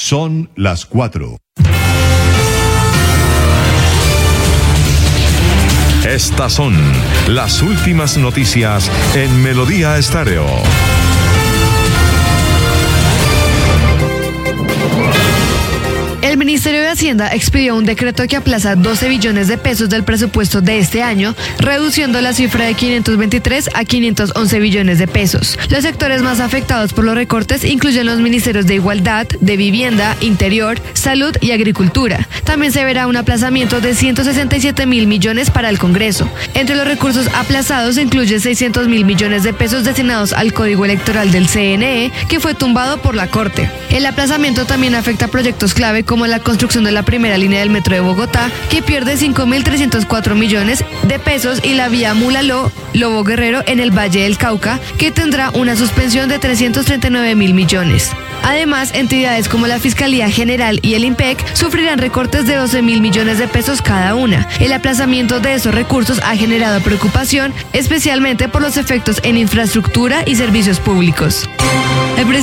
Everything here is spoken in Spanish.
Son las 4. Estas son las últimas noticias en Melodía Estéreo. El Ministerio de Hacienda expidió un decreto que aplaza 12 billones de pesos del presupuesto de este año, reduciendo la cifra de 523 a 511 billones de pesos. Los sectores más afectados por los recortes incluyen los ministerios de Igualdad, de Vivienda, Interior, Salud y Agricultura. También se verá un aplazamiento de 167.000 millones para el Congreso. Entre los recursos aplazados se incluyen 600.000 millones de pesos destinados al Código Electoral del CNE, que fue tumbado por la Corte. El aplazamiento también afecta proyectos clave como la construcción de la primera línea del metro de Bogotá, que pierde 5.304 millones de pesos, y la vía Mulaló-Lobo Guerrero en el Valle del Cauca, que tendrá una suspensión de 339.000 millones. Además, entidades como la Fiscalía General y el IMPEC sufrirán recortes de 12.000 millones de pesos cada una. El aplazamiento de esos recursos ha generado preocupación, especialmente por los efectos en infraestructura y servicios públicos.